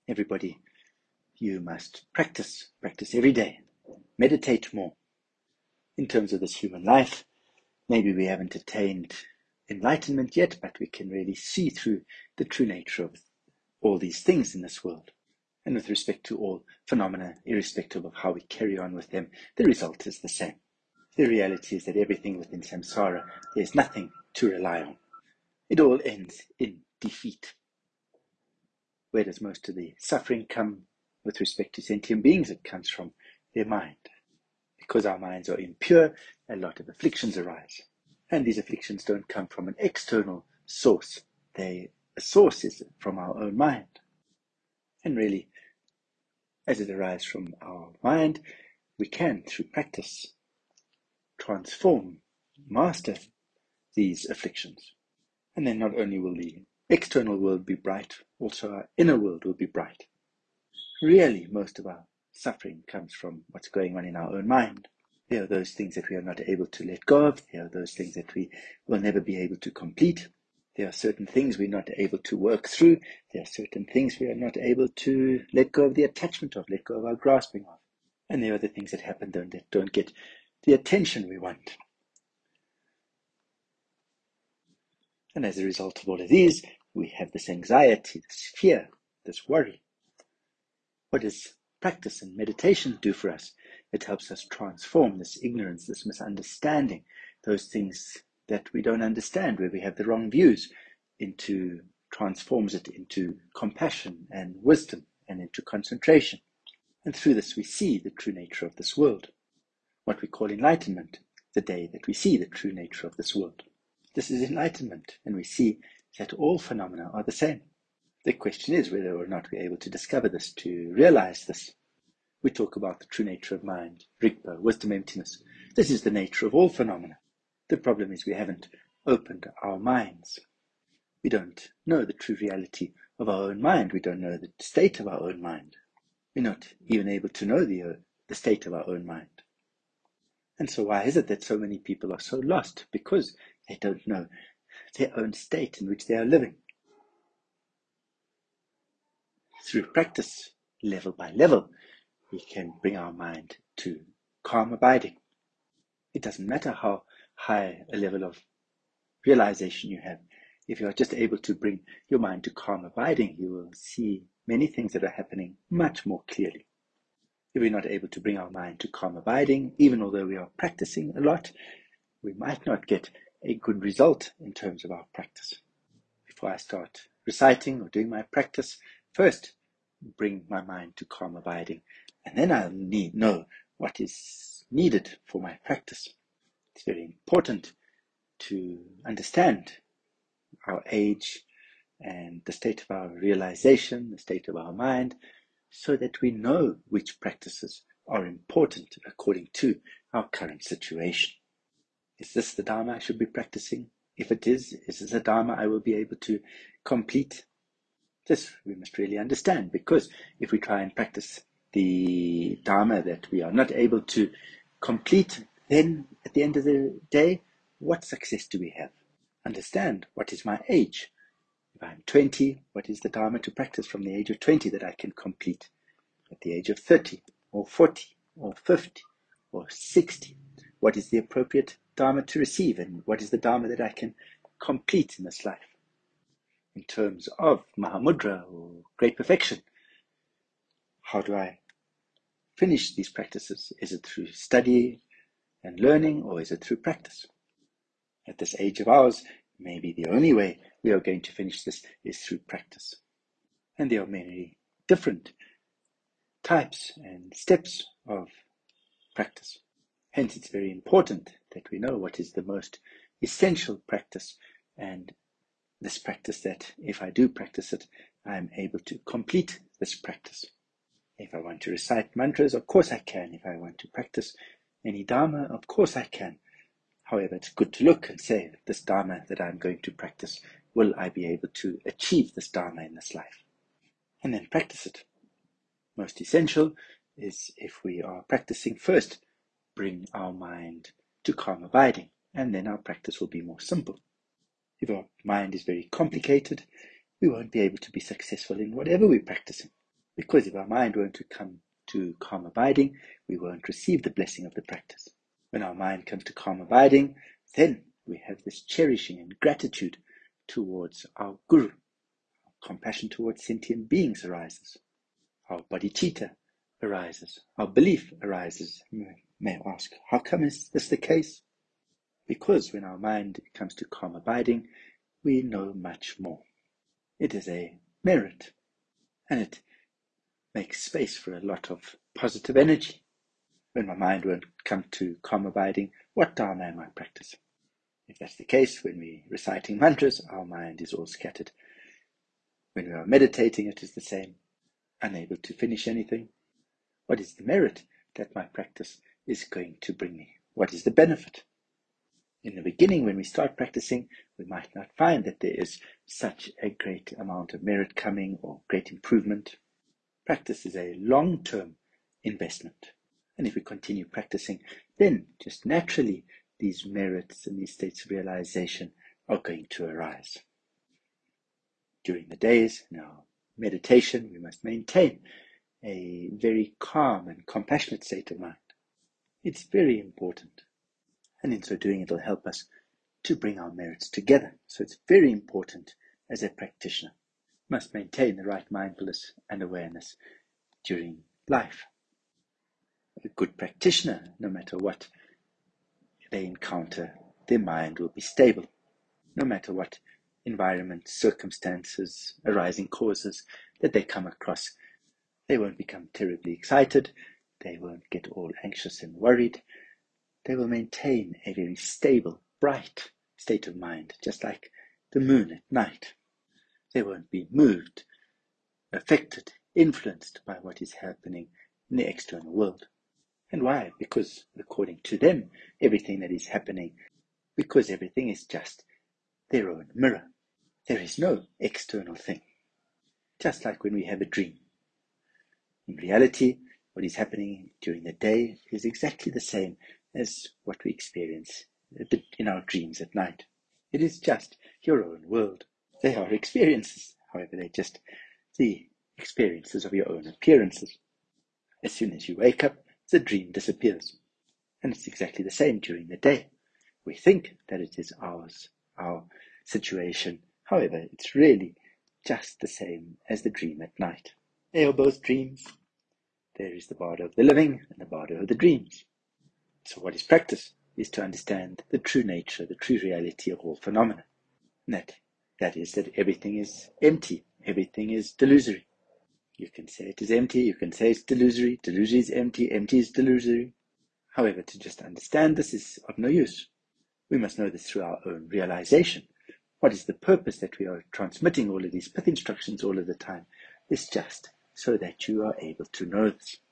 Everybody, you must practice every day. Meditate more. In terms of this human life, maybe we haven't attained enlightenment yet, but we can really see through the true nature of all these things in this world. And with respect to all phenomena, irrespective of how we carry on with them, the result is the same. The reality is that everything within samsara, there's nothing to rely on. It all ends in defeat. Where does most of the suffering come with respect to sentient beings? It comes from their mind. Because our minds are impure, a lot of afflictions arise. And these afflictions don't come from an external source. The source is from our own mind. And really, as it arises from our mind, we can, through practice, transform, master these afflictions. And then not only will the external world be bright, also our inner world will be bright. Really, most of our suffering comes from what's going on in our own mind. There are those things that we are not able to let go of. There are those things that we will never be able to complete. There are certain things we're not able to work through. There are certain things we are not able to let go of the attachment of, let go of our grasping of. And there are the things that happen that don't get the attention we want. And as a result of all of these, we have this anxiety, this fear, this worry. What does practice and meditation do for us? It helps us transform this ignorance, this misunderstanding, those things that we don't understand, where we have the wrong views, transforms it into compassion and wisdom and into concentration. And through this we see the true nature of this world, what we call enlightenment, the day that we see the true nature of this world. This is enlightenment, and we see that all phenomena are the same. The question is whether or not we're able to discover this, to realize this. We talk about the true nature of mind, Rigpa, wisdom, emptiness. This is the nature of all phenomena. The problem is we haven't opened our minds. We don't know the true reality of our own mind. We don't know the state of our own mind. We're not even able to know the state of our own mind. And so why is it that so many people are so lost? Because they don't know their own state in which they are living. Through practice, level by level, we can bring our mind to calm abiding. It doesn't matter how high a level of realization you have. If you are just able to bring your mind to calm abiding, you will see many things that are happening much more clearly. If we're not able to bring our mind to calm abiding, even although we are practicing a lot, we might not get a good result in terms of our practice. Before I start reciting or doing my practice, first bring my mind to calm abiding, and then I'll know what is needed for my practice. It's very important to understand our age and the state of our realization, the state of our mind, so that we know which practices are important according to our current situation. Is this the Dharma I should be practicing? If it is this a Dharma I will be able to complete? This we must really understand, because if we try and practice the Dharma that we are not able to complete, then at the end of the day, what success do we have? Understand, what is my age? If I'm 20, what is the Dharma to practice from the age of 20 that I can complete? At the age of 30, or 40, or 50, or 60, what is the appropriate Dharma to receive, and what is the Dharma that I can complete in this life? In terms of Mahamudra, or great perfection, how do I finish these practices? Is it through study and learning, or is it through practice? At this age of ours, maybe the only way we are going to finish this is through practice. And there are many different types and steps of practice. Hence, it's very important that we know what is the most essential practice, and this practice that if I do practice it, I am able to complete this practice. If I want to recite mantras, of course I can. If I want to practice any Dharma, of course I can. However, it's good to look and say, this Dharma that I'm going to practice, will I be able to achieve this Dharma in this life? And then practice it. Most essential is, if we are practicing, first bring our mind to calm abiding, and then our practice will be more simple. If our mind is very complicated, we won't be able to be successful in whatever we're practicing. Because if our mind weren't to come to calm abiding, we won't receive the blessing of the practice. When our mind comes to calm abiding, then we have this cherishing and gratitude towards our Guru. Compassion towards sentient beings arises. Our bodhicitta arises. Our belief arises. You may ask, how come is this the case? Because when our mind comes to calm abiding, we know much more. It is a merit, and it makes space for a lot of positive energy. When my mind won't come to calm abiding, what dharma am I practicing? If that's the case, when we're reciting mantras, our mind is all scattered. When we are meditating, it is the same, unable to finish anything. What is the merit that my practice is going to bring me? What is the benefit? In the beginning, when we start practicing, we might not find that there is such a great amount of merit coming or great improvement. Practice is a long-term investment. And if we continue practicing, then just naturally these merits and these states of realization are going to arise. During the days, in our meditation, we must maintain a very calm and compassionate state of mind. It's very important. And in so doing, it'll help us to bring our merits together. So it's very important as a practitioner. You must maintain the right mindfulness and awareness during life. A good practitioner, no matter what they encounter, their mind will be stable. No matter what environment, circumstances, arising causes that they come across, they won't become terribly excited. They won't get all anxious and worried. They will maintain a very stable, bright state of mind, just like the moon at night. They won't be moved, affected, influenced by what is happening in the external world. And why? Because according to them, everything that is happening, because everything is just their own mirror. There is no external thing. Just like when we have a dream. In reality, what is happening during the day is exactly the same as what we experience in our dreams at night. It is just your own world. They are experiences, however, they're just the experiences of your own appearances. As soon as you wake up, the dream disappears. And it's exactly the same during the day. We think that it is ours, our situation. However, it's really just the same as the dream at night. They are both dreams. There is the bardo of the living and the bardo of the dreams. So what is practice? Is to understand the true nature, the true reality of all phenomena. That is that everything is empty, everything is delusory. You can say it is empty, you can say it's delusory, delusory is empty, empty is delusory. However, to just understand this is of no use. We must know this through our own realization. What is the purpose that we are transmitting all of these pith instructions all of the time? It's just so that you are able to know this.